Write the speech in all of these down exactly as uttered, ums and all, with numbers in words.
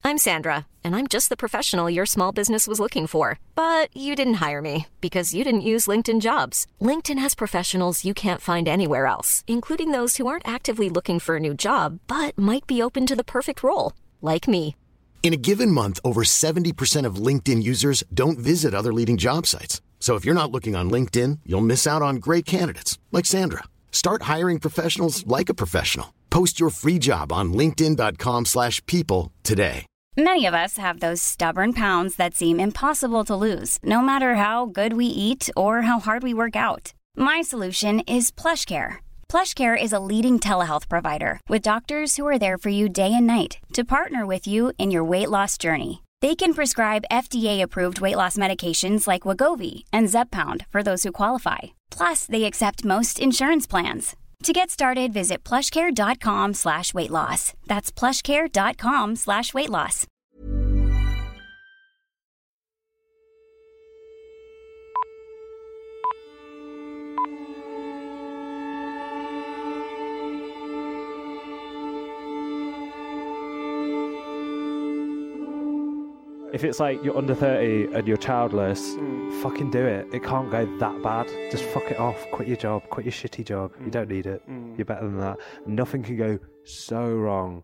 I'm Sandra, and I'm just the professional your small business was looking for. But you didn't hire me because you didn't use LinkedIn Jobs. LinkedIn has professionals you can't find anywhere else, including those who aren't actively looking for a new job, but might be open to the perfect role, like me. In a given month, over seventy percent of LinkedIn users don't visit other leading job sites. So if you're not looking on LinkedIn, you'll miss out on great candidates like Sandra. Start hiring professionals like a professional. Post your free job on linkedin dot com slash people today. Many of us have those stubborn pounds that seem impossible to lose, no matter how good we eat or how hard we work out. My solution is PlushCare. PlushCare is a leading telehealth provider with doctors who are there for you day and night to partner with you in your weight loss journey. They can prescribe F D A-approved weight loss medications like Wegovy and Zepbound for those who qualify. Plus, they accept most insurance plans. To get started, visit plushcare.com slash weight loss. That's plushcare.com slash weight loss. If it's like you're under thirty and you're childless, mm. fucking do it. It can't go that bad. Just fuck it off. Quit your job. Quit your shitty job. Mm. You don't need it. Mm. You're better than that. Nothing can go so wrong.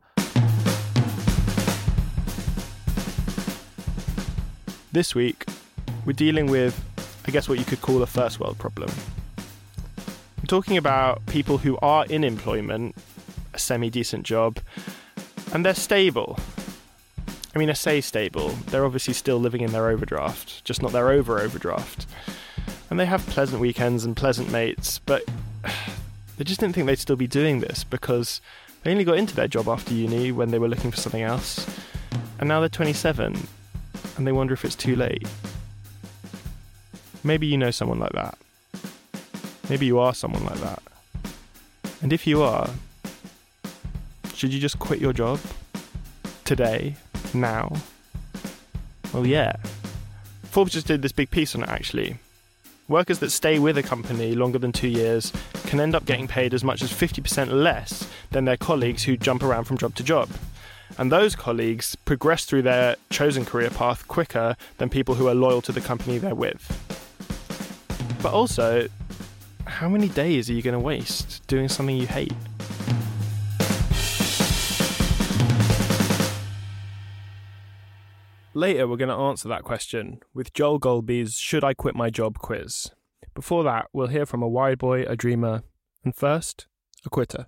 This week, we're dealing with, I guess, what you could call a first world problem. I'm talking about people who are in employment, a semi-decent job, and they're stable. I mean, I say stable. They're obviously still living in their overdraft, just not their over-overdraft. And they have pleasant weekends and pleasant mates, but they just didn't think they'd still be doing this because they only got into their job after uni when they were looking for something else. And now they're twenty-seven, and they wonder if it's too late. Maybe you know someone like that. Maybe you are someone like that. And if you are, should you just quit your job? Today? Now? Well, yeah. Forbes just did this big piece on it, actually. Workers that stay with a company longer than two years can end up getting paid as much as fifty percent less than their colleagues who jump around from job to job. And those colleagues progress through their chosen career path quicker than people who are loyal to the company they're with. But also, how many days are you going to waste doing something you hate? Later, we're going to answer that question with Joel Golby's Should I Quit My Job quiz. Before that, we'll hear from a wide boy, a dreamer, and first, a quitter.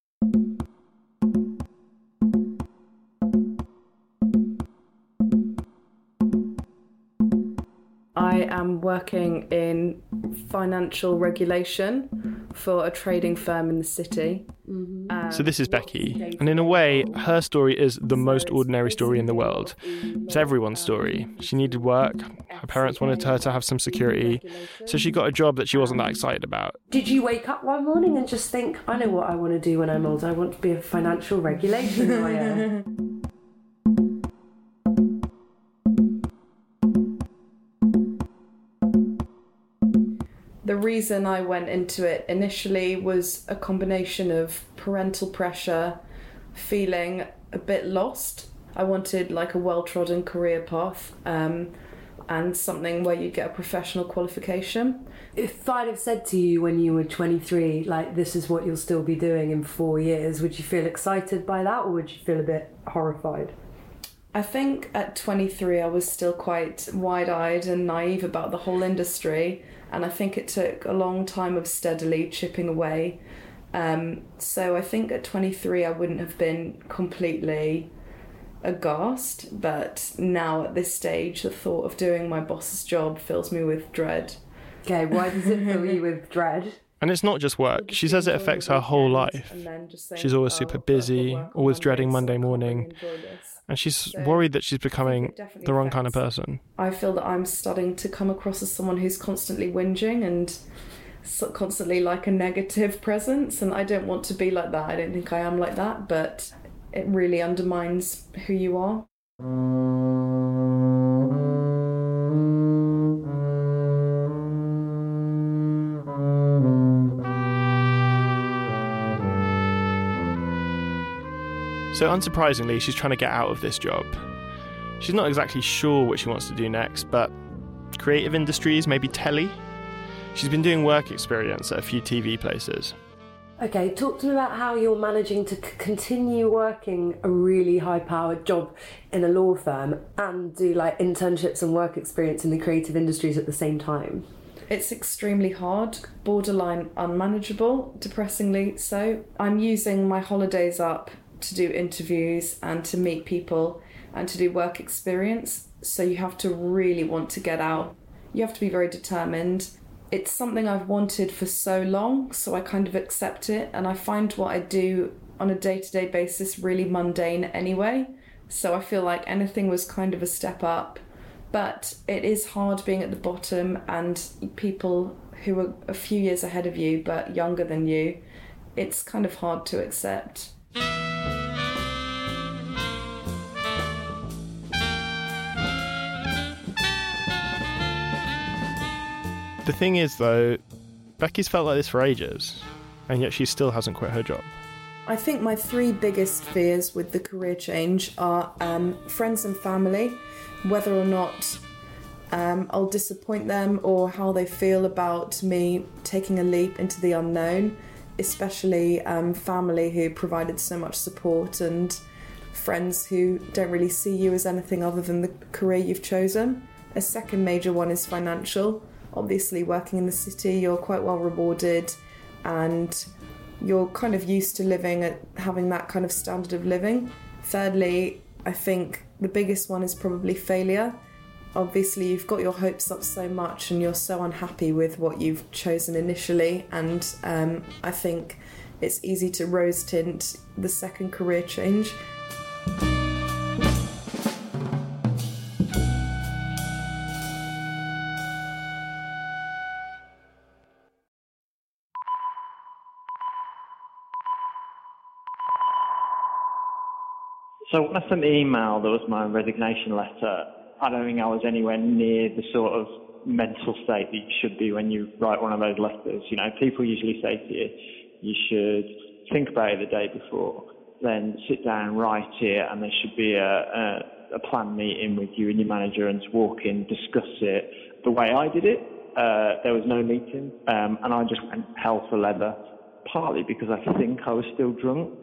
I am working in financial regulation for a trading firm in the city. Mm-hmm. Um, so this is Becky, and in a way, her story is the most ordinary story in the world. It's everyone's story. She needed work, her parents wanted her to have some security, so she got a job that she wasn't that excited about. Did you wake up one morning and just think, I know what I want to do when I'm older, I want to be a financial regulation lawyer? The reason I went into it initially was a combination of parental pressure, feeling a bit lost. I wanted like a well-trodden career path um, and something where you get a professional qualification. If I'd have said to you when you were twenty-three, like, this is what you'll still be doing in four years, would you feel excited by that, or would you feel a bit horrified? I think at twenty-three I was still quite wide-eyed and naive about the whole industry. And I think it took a long time of steadily chipping away. Um, so I think at twenty-three I wouldn't have been completely aghast. But now at this stage, the thought of doing my boss's job fills me with dread. Okay, why does it fill you with dread? And it's not just work. She says it affects her whole life. She's always super busy, always dreading Monday morning. And she's worried that she's becoming the wrong kind of person. I feel that I'm starting to come across as someone who's constantly whinging and constantly like a negative presence. And I don't want to be like that. I don't think I am like that. But it really undermines who you are. So unsurprisingly, she's trying to get out of this job. She's not exactly sure what she wants to do next, but creative industries, maybe telly? She's been doing work experience at a few T V places. Okay, talk to me about how you're managing to c- continue working a really high-powered job in a law firm and do like internships and work experience in the creative industries at the same time. It's extremely hard, borderline unmanageable, depressingly so. I'm using my holidays up to do interviews and to meet people and to do work experience, so you have to really want to get out. You have to be very determined. It's something I've wanted for so long, so I kind of accept it, and I find what I do on a day-to-day basis really mundane anyway, so I feel like anything was kind of a step up. But it is hard being at the bottom and people who are a few years ahead of you but younger than you. It's kind of hard to accept. The thing is, though, Becky's felt like this for ages, and yet she still hasn't quit her job. I think my three biggest fears with the career change are um, friends and family, whether or not um, I'll disappoint them or how they feel about me taking a leap into the unknown, especially um, family who provided so much support and friends who don't really see you as anything other than the career you've chosen. A second major one is financial. Obviously, working in the city, you're quite well rewarded and you're kind of used to living at having that kind of standard of living. Thirdly, I think the biggest one is probably failure. Obviously, you've got your hopes up so much and you're so unhappy with what you've chosen initially, and um, I think it's easy to rose tint the second career change. So when I sent the email, that was my resignation letter, I don't think I was anywhere near the sort of mental state that you should be when you write one of those letters. You know, people usually say to you, you should think about it the day before, then sit down and write it, and there should be a, a, a planned meeting with you and your manager and to walk in, discuss it. The way I did it, uh, there was no meeting, um, and I just went hell for leather, partly because I think I was still drunk.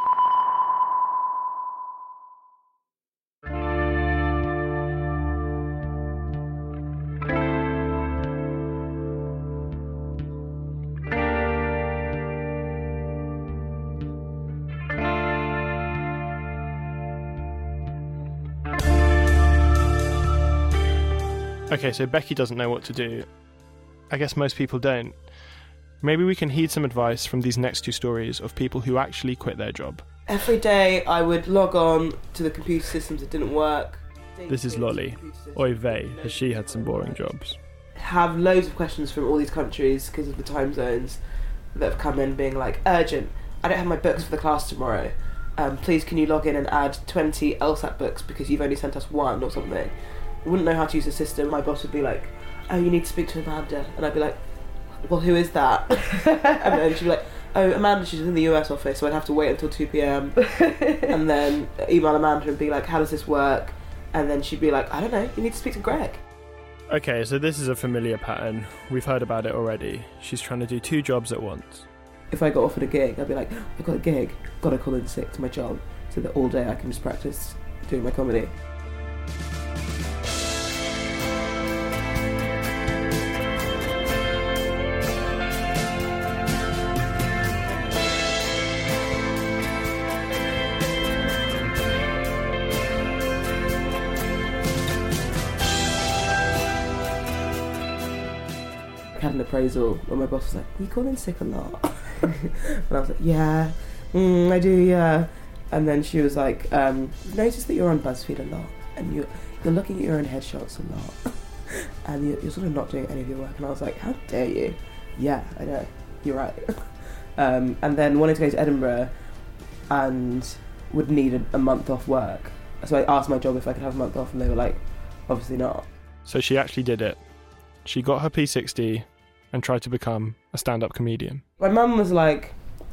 Okay, so Becky doesn't know what to do. I guess most people don't. Maybe we can heed some advice from these next two stories of people who actually quit their job. Every day I would log on to the computer systems that didn't work. This is Lolly. Oy vey, has she had some boring jobs. Have loads of questions from all these countries because of the time zones that have come in being like, urgent, I don't have my books for the class tomorrow. Um, please can you log in and add twenty LSAT books because you've only sent us one or something. I wouldn't know how to use the system. My boss would be like, oh, you need to speak to Amanda. And I'd be like, well, who is that? And then she'd be like, oh, Amanda, she's in the U S office, so I'd have to wait until two p.m. and then email Amanda and be like, how does this work? And then she'd be like, I don't know, you need to speak to Greg. Okay, so this is a familiar pattern. We've heard about it already. She's trying to do two jobs at once. If I got offered a gig, I'd be like, I've got a gig, gotta call in sick to my job, so that all day I can just practice doing my comedy. I had an appraisal where my boss was like, you call in sick a lot? And I was like, yeah, mm, I do, yeah. And then she was like, um, notice that you're on BuzzFeed a lot and you're, you're looking at your own headshots a lot and you're, you're sort of not doing any of your work. And I was like, how dare you? Yeah, I know, you're right. um, and then wanted to go to Edinburgh and would need a, a month off work. So I asked my job if I could have a month off and they were like, obviously not. So she actually did it. She got her P sixty and tried to become a stand-up comedian. My mum was like,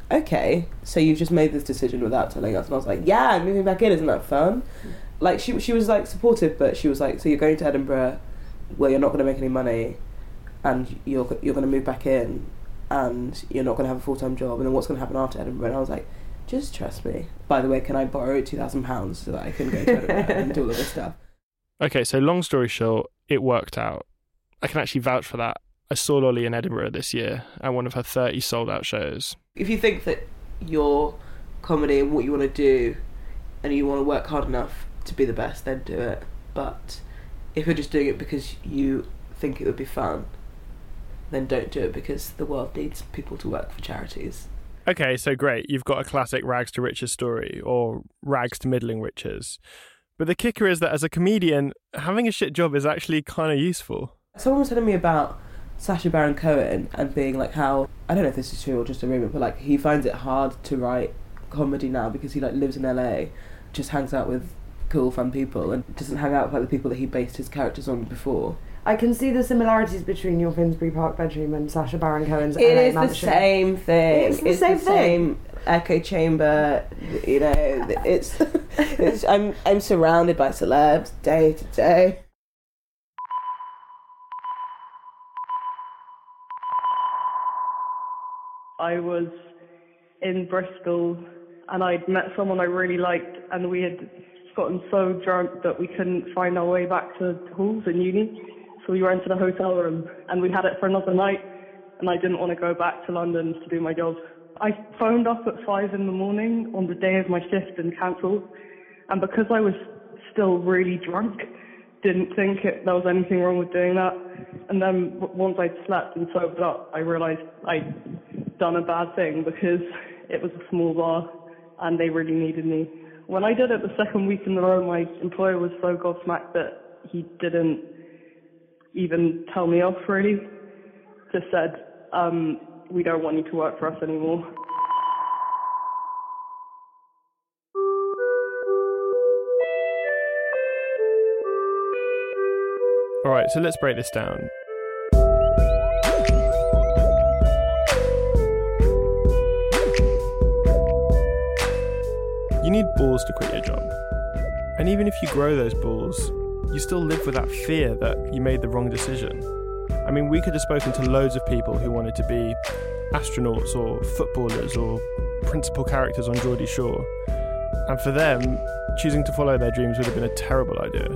okay, so you've just made this decision without telling us. And I was like, yeah, I'm moving back in, isn't that fun? Like, she she was, like, supportive, but she was like, so you're going to Edinburgh where you're not going to make any money and you're you're going to move back in and you're not going to have a full-time job, and then what's going to happen after Edinburgh? And I was like, just trust me. By the way, can I borrow two thousand pounds so that I can go to Edinburgh and do all of this stuff? Okay, so long story short, it worked out. I can actually vouch for that. I saw Lolly in Edinburgh this year at one of her thirty sold-out shows. If you think that your comedy and what you want to do and you want to work hard enough to be the best, then do it. But if you're just doing it because you think it would be fun, then don't do it, because the world needs people to work for charities. Okay, so great. You've got a classic rags to riches story, or rags to middling riches. But the kicker is that as a comedian, having a shit job is actually kind of useful. Someone was telling me about Sacha Baron Cohen and being like how, I don't know if this is true or just a rumour, but like he finds it hard to write comedy now because he like lives in L A, just hangs out with cool, fun people and doesn't hang out with like the people that he based his characters on before. I can see the similarities between your Finsbury Park bedroom and Sacha Baron Cohen's It L A is mansion. the same thing. It's the it's same the thing. same echo chamber. You know, it's, it's. I'm I'm surrounded by celebs day to day. I was in Bristol and I'd met someone I really liked, and we had gotten so drunk that we couldn't find our way back to halls in uni. So we rented a hotel room and we had it for another night, and I didn't want to go back to London to do my job. I phoned up at five in the morning on the day of my shift and cancelled, and because I was still really drunk, didn't think it, there was anything wrong with doing that. And then w- once I'd slept and sobered up, I realised I'd done a bad thing, because it was a small bar and they really needed me. When I did it the second week in a row, my employer was so gobsmacked that he didn't even tell me off, really. Just said, um, we don't want you to work for us anymore. All right, so let's break this down. You need balls to quit your job. And even if you grow those balls, you still live with that fear that you made the wrong decision. I mean, we could have spoken to loads of people who wanted to be astronauts or footballers or principal characters on Geordie Shore. And for them, choosing to follow their dreams would have been a terrible idea.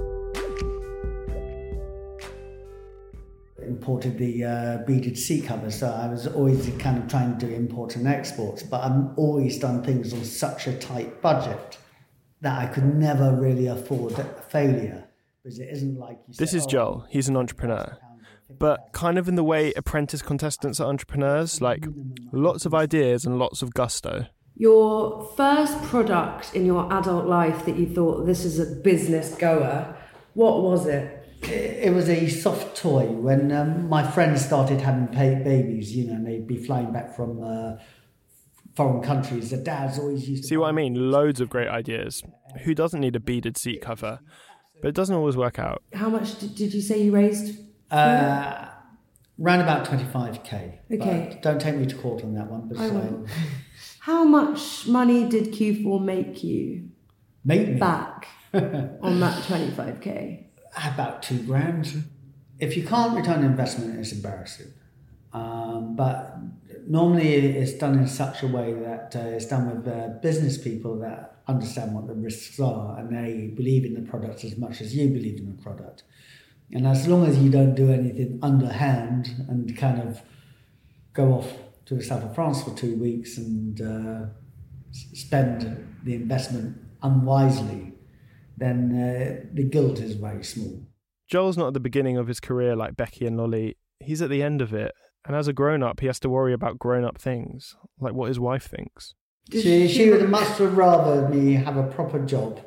Imported the uh, beaded seat covers, so I was always kind of trying to do imports and exports, but I've always done things on such a tight budget that I could never really afford failure, because it isn't like you This say, is oh, Joel. He's an entrepreneur, but kind of in the way apprentice contestants are entrepreneurs, like lots of ideas and lots of gusto. Your first product in your adult life that you thought, this is a business goer, what was it? It was a soft toy. When um, my friends started having pa- babies, you know, and they'd be flying back from uh, foreign countries, the dads always used to... See what I mean? Loads of great ideas. Who doesn't need a beaded seat cover? But it doesn't always work out. How much did, did you say you raised? Uh, round about twenty-five k. Okay. But don't take me to court on that one. But I so, won't. How much money did Q four make you make me back on that twenty-five k? About two grand. If you can't return investment, it's embarrassing. Um, but normally it's done in such a way that uh, it's done with uh, business people that understand what the risks are, and they believe in the product as much as you believe in the product. And as long as you don't do anything underhand and kind of go off to the south of France for two weeks and uh, spend the investment unwisely, then uh, the guilt is very small. Joel's not at the beginning of his career like Becky and Lolly. He's at the end of it. And as a grown-up, he has to worry about grown-up things, like what his wife thinks. She, she would much rather me have a proper job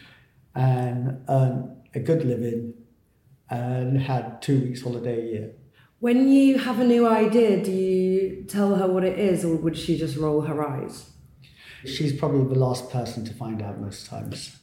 and earn a good living and had two weeks holiday a year. When you have a new idea, do you tell her what it is, or would she just roll her eyes? She's probably the last person to find out most times.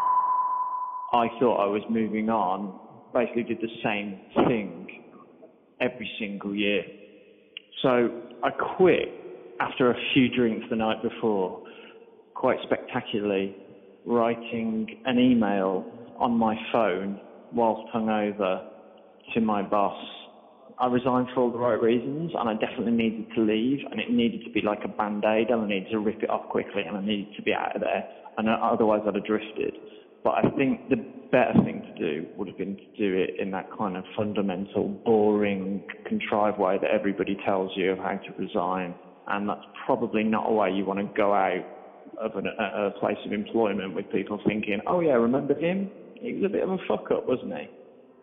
I thought I was moving on, basically did the same thing every single year. So I quit after a few drinks the night before, quite spectacularly, writing an email on my phone whilst hungover to my boss. I resigned for all the right reasons, and I definitely needed to leave, and it needed to be like a band-aid, and I needed to rip it off quickly, and I needed to be out of there, and otherwise I'd have drifted. But I think the better thing to do would have been to do it in that kind of fundamental, boring, contrived way that everybody tells you of how to resign, and that's probably not a way you want to go out of an, a, a place of employment with people thinking, oh yeah, remember him? He was a bit of a fuck-up, wasn't he?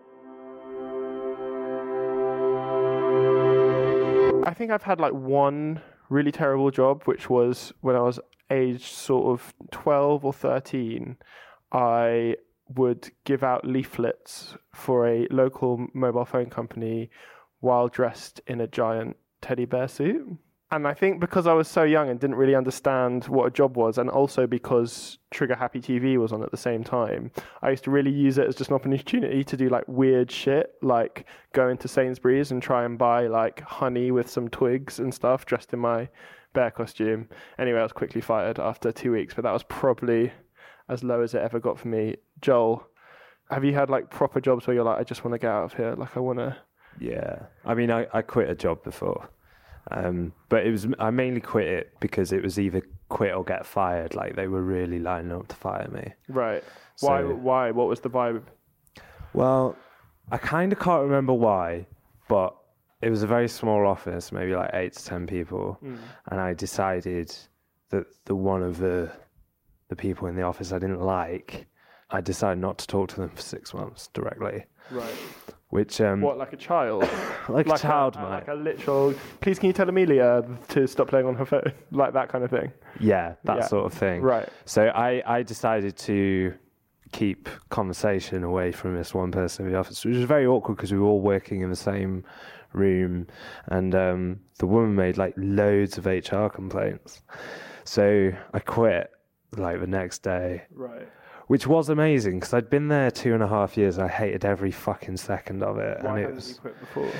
I think I've had like one really terrible job, which was when I was aged sort of twelve or thirteen. I would give out leaflets for a local mobile phone company while dressed in a giant teddy bear suit. And I think because I was so young and didn't really understand what a job was, and also because Trigger Happy T V was on at the same time, I used to really use it as just an opportunity to do like weird shit, like go into Sainsbury's and try and buy like honey with some twigs and stuff dressed in my bear costume. Anyway, I was quickly fired after two weeks, but that was probably as low as it ever got for me. Joel, have you had like proper jobs where you're like, I just want to get out of here, like I want to... Yeah, I mean, I, I quit a job before. Um, but it was I mainly quit it because it was either quit or get fired. Like they were really lining up to fire me. Right. So, why? Why? What was the vibe? Well, I kind of can't remember why, but it was a very small office, maybe like eight to ten people, mm. and I decided that the one of the the people in the office I didn't like, I decided not to talk to them for six months directly. Right. Which um, what, like a child? like, like a child, a, mate. Like a literal. Please, can you tell Amelia to stop playing on her phone? Like that kind of thing. Yeah, that yeah. sort of thing. Right. So I, I decided to keep conversation away from this one person in the office, which was very awkward because we were all working in the same room, and um, the woman made like loads of H R complaints. So I quit like the next day. Right. Which was amazing because I'd been there two and a half years. I hated every fucking second of it. Why and it hadn't was, you quit before?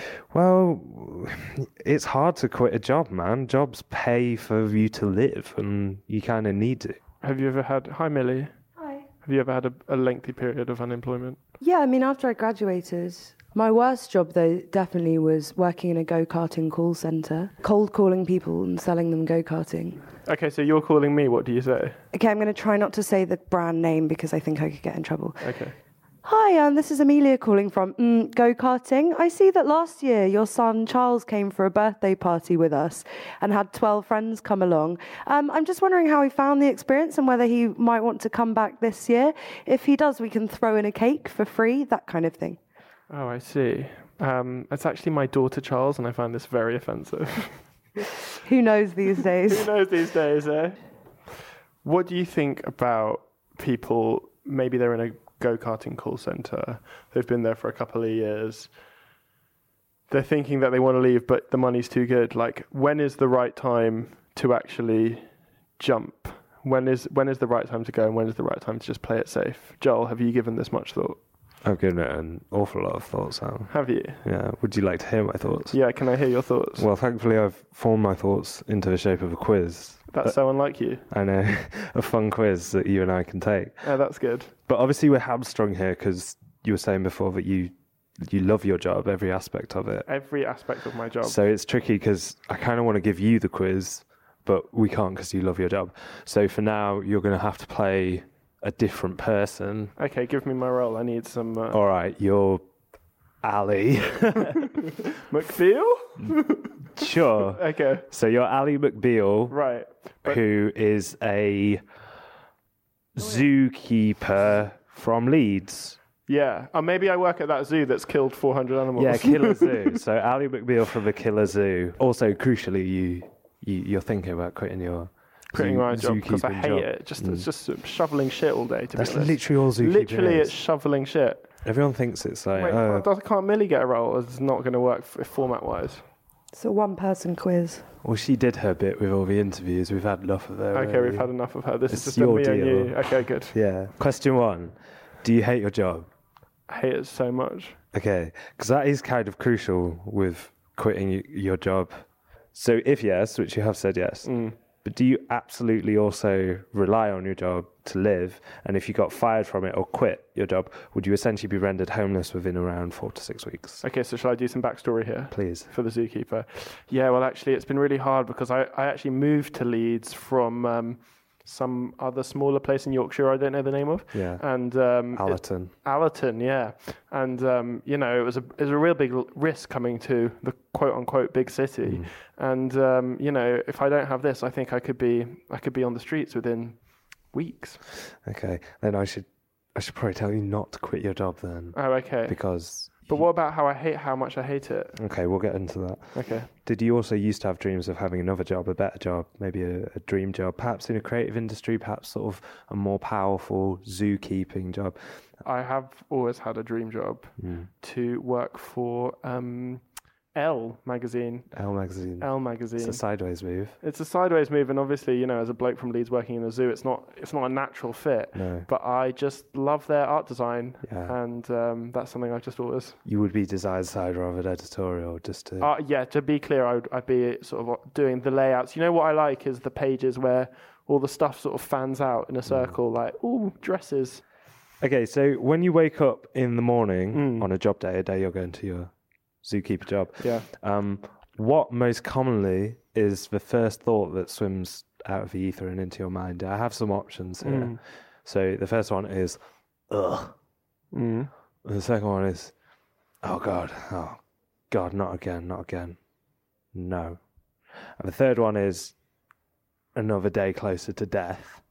Well, it's hard to quit a job, man. Jobs pay for you to live, and you kind of need to. Have you ever had... Hi, Millie. Hi. Have you ever had a, a lengthy period of unemployment? Yeah, I mean, after I graduated... My worst job, though, definitely was working in a go-karting call centre, cold calling people and selling them go-karting. Okay, so you're calling me. What do you say? Okay, I'm going to try not to say the brand name because I think I could get in trouble. Okay. Hi, um, this is Amelia calling from mm, Go-Karting. I see that last year your son Charles came for a birthday party with us and had twelve friends come along. Um, I'm just wondering how he found the experience and whether he might want to come back this year. If he does, we can throw in a cake for free, that kind of thing. Oh, I see. Um, it's actually my daughter, Charles, and I find this very offensive. Who knows these days? Who knows these days, eh? What do you think about people, maybe they're in a go-karting call centre, they've been there for a couple of years, they're thinking that they want to leave, but the money's too good. Like, when is the right time to actually jump? When is when is the right time to go, and when is the right time to just play it safe? Joel, have you given this much thought? I've given it an awful lot of thought, Sam. Have you? Yeah. Would you like to hear my thoughts? Yeah, can I hear your thoughts? Well, thankfully I've formed my thoughts into the shape of a quiz. That's so unlike you. And a, a fun quiz that you and I can take. Yeah, that's good. But obviously we're hamstrung here because you were saying before that you you love your job, every aspect of it. Every aspect of my job. So it's tricky because I kind of want to give you the quiz, but we can't because you love your job. So for now, you're going to have to play a different person. Okay, give me my role. I need some... Uh... All right, you're Ali. McBeal? Sure. Okay. So you're Ali McBeal. Right. But... who is a zookeeper from Leeds. Yeah. Or maybe I work at that zoo that's killed four hundred animals. Yeah, Killer Zoo. So Ali McBeal from the Killer Zoo. Also, crucially, you, you, you're thinking about quitting your... Quitting Zoo, my job because I hate job. it. Just mm. It's just shoveling shit all day. To That's be honest. literally all zookeeping Literally, is. it's shoveling shit. Everyone thinks it's like. Wait, oh. does, can't Millie get a role? It's not going to work f- format-wise. It's a one-person quiz. Well, she did her bit with all the interviews. We've had enough of her. Okay, already. we've had enough of her. This it's is just your me deal. and you. Okay, good. Yeah. Question one: do you hate your job? I hate it so much. Okay, because that is kind of crucial with quitting y- your job. So if yes, which you have said yes, Mm. but do you absolutely also rely on your job to live? And if you got fired from it or quit your job, would you essentially be rendered homeless within around four to six weeks? Okay, so shall I do some backstory here? Please. For the zookeeper. Yeah, well, actually, it's been really hard because I, I actually moved to Leeds from um, some other smaller place in Yorkshire I don't know the name of. Yeah. And um, Allerton. It, Allerton, yeah. And, um, you know, it was, a, it was a real big l- risk coming to the quote-unquote big city. Mm. And, um, you know, if I don't have this, I think I could be I could be on the streets within weeks. Okay, then I should I should probably tell you not to quit your job then. Oh, okay. Because... But what about how I hate how much I hate it? Okay, we'll get into that. Okay. Did you also used to have dreams of having another job, a better job, maybe a, a dream job, perhaps in a creative industry, perhaps sort of a more powerful zookeeping job? I have always had a dream job Mm. to work for um, Elle magazine. Elle magazine. Elle magazine. It's a sideways move. It's a sideways move, and obviously, you know, as a bloke from Leeds working in a zoo, it's not it's not a natural fit. No. But I just love their art design, Yeah. and um, that's something I just always. You would be design side rather than editorial, just to... Uh, yeah, to be clear, I would, I'd be sort of doing the layouts. You know what I like is the pages where all the stuff sort of fans out in a circle, like, ooh, dresses. Okay, so when you wake up in the morning Mm. on a job day, a day you're going to your zookeeper job, Yeah. um, what most commonly is the first thought that swims out of the ether and into your mind? I have some options here. Mm. So the first one is, ugh. Mm. And the second one is, oh God, oh God, not again, not again. No. And the third one is, another day closer to death.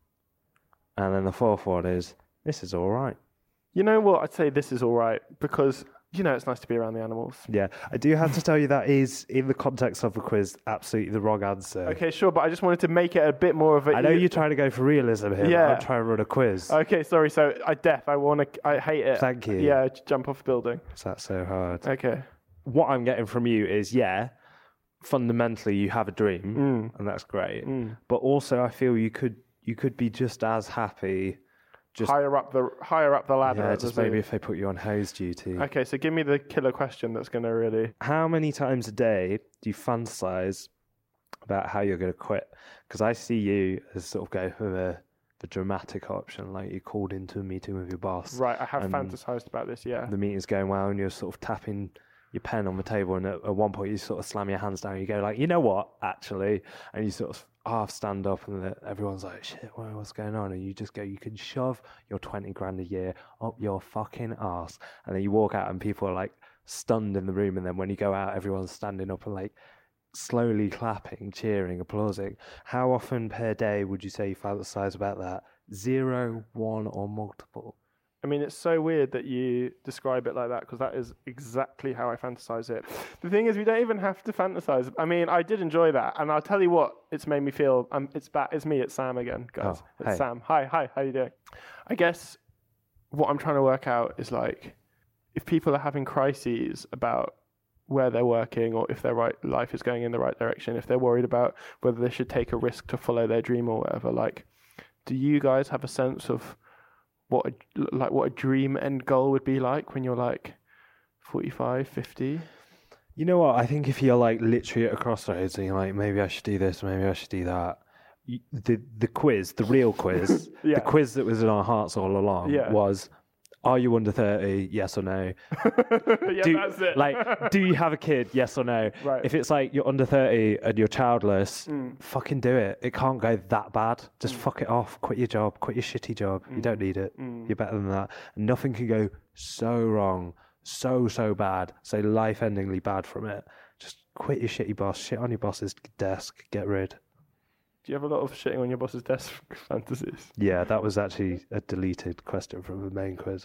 And then the fourth one is, this is all right. You know what? I'd say this is all right because, you know, it's nice to be around the animals. Yeah, I do have to tell you that is, in the context of the quiz, absolutely the wrong answer. Okay, sure, but I just wanted to make it a bit more of a... I know you're trying to go for realism here, Yeah. but I'm trying to run a quiz. Okay, sorry, so I deaf, I want to... I hate it. Thank you. Yeah, j- jump off the building. Is that so hard? Okay. What I'm getting from you is, yeah, fundamentally you have a dream, Mm. and that's great. Mm. But also I feel you could you could be just as happy... Just, higher up the higher up the ladder. yeah, at the just zoo. maybe if they put you on hose duty. Okay, so give me the killer question that's going to really... How many times a day do you fantasize about how you're going to quit? Because I see you as sort of go for the, the dramatic option, like you called into a meeting with your boss. Right, I have and fantasized about this, yeah. The meeting's going well, and you're sort of tapping your pen on the table, and at, at one point you sort of slam your hands down. And you go like, you know what, actually, and you sort of half stand up, and the, everyone's like, shit, what, what's going on? And you just go, you can shove your twenty grand a year up your fucking arse, and then you walk out, and people are like stunned in the room, and then when you go out, everyone's standing up and like slowly clapping, cheering, applauding. How often per day would you say you fantasize about that? Zero, one, or multiple? I mean, it's so weird that you describe it like that because that is exactly how I fantasize it. The thing is, we don't even have to fantasize. I mean, I did enjoy that, and I'll tell you what, it's made me feel. Um, it's back. It's me. It's Sam again, guys. Oh, it's hey. Sam. Hi, hi. How you doing? I guess what I'm trying to work out is like, if people are having crises about where they're working or if their right life is going in the right direction, if they're worried about whether they should take a risk to follow their dream or whatever, like, do you guys have a sense of what a, like what a dream end goal would be like when you're like forty-five, fifty? You know what? I think if you're like literally at a crossroads and you're like, maybe I should do this, maybe I should do that. You, the the quiz, the real quiz, Yeah. the quiz that was in our hearts all along Yeah. was, are you under thirty? Yes or no? yeah, do, that's it. Like, do you have a kid? Yes or no? Right. If it's like you're under thirty and you're childless, Mm. fucking do it. It can't go that bad. Just fuck it off. Quit your job. Quit your shitty job. You don't need it. Mm. You're better than that. And nothing can go so wrong, so, so bad, so life-endingly bad from it. Just quit your shitty boss. Shit on your boss's desk. Get rid. Do you have a lot of shitting on your boss's desk fantasies? Yeah, that was actually a deleted question from the main quiz.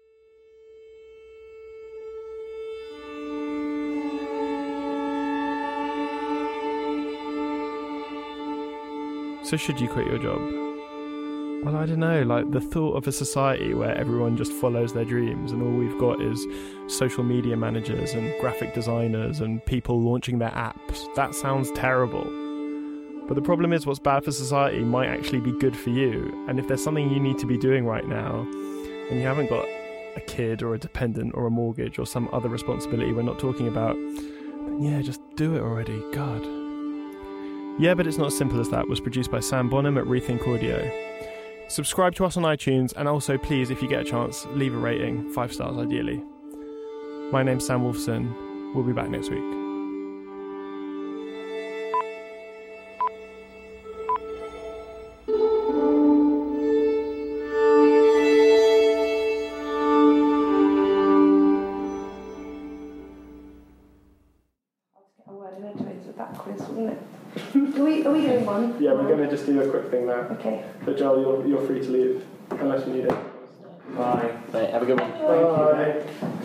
So should you quit your job? Well, I don't know, like the thought of a society where everyone just follows their dreams and all we've got is social media managers and graphic designers and people launching their apps, that sounds terrible. But the problem is what's bad for society might actually be good for you, and if there's something you need to be doing right now and you haven't got a kid or a dependent or a mortgage or some other responsibility we're not talking about, then yeah, just do it already. God. Yeah, But It's Not as Simple as That was produced by Sam Bonham at Rethink Audio. Subscribe to us on iTunes, and also please, if you get a chance, leave a rating, five stars ideally. My name's Sam Wolfson. We'll be back next week. Are we, are we doing one? Yeah, we're going to just do a quick thing now. Okay. But Joel, you're, you're free to leave, unless you need it. Bye. Bye. Have a good one. Bye.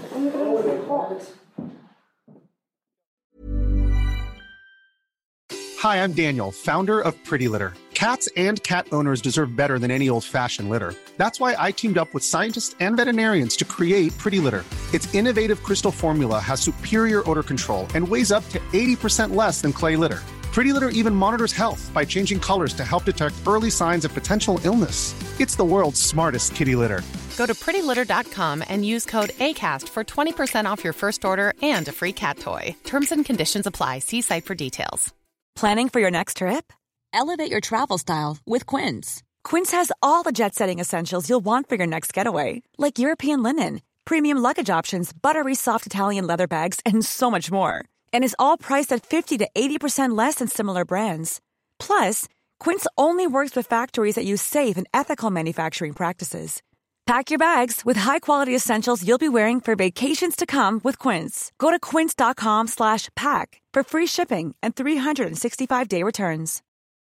Hi, I'm Daniel, founder of Pretty Litter. Cats and cat owners deserve better than any old-fashioned litter. That's why I teamed up with scientists and veterinarians to create Pretty Litter. Its innovative crystal formula has superior odor control and weighs up to eighty percent less than clay litter. Pretty Litter even monitors health by changing colors to help detect early signs of potential illness. It's the world's smartest kitty litter. Go to pretty litter dot com and use code ACAST for twenty percent off your first order and a free cat toy. Terms and conditions apply. See site for details. Planning for your next trip? Elevate your travel style with Quince. Quince has all the jet-setting essentials you'll want for your next getaway, like European linen, premium luggage options, buttery soft Italian leather bags, and so much more. And is all priced at fifty to eighty percent less than similar brands. Plus, Quince only works with factories that use safe and ethical manufacturing practices. Pack your bags with high-quality essentials you'll be wearing for vacations to come with Quince. Go to quince dot com slash pack for free shipping and three sixty-five day returns.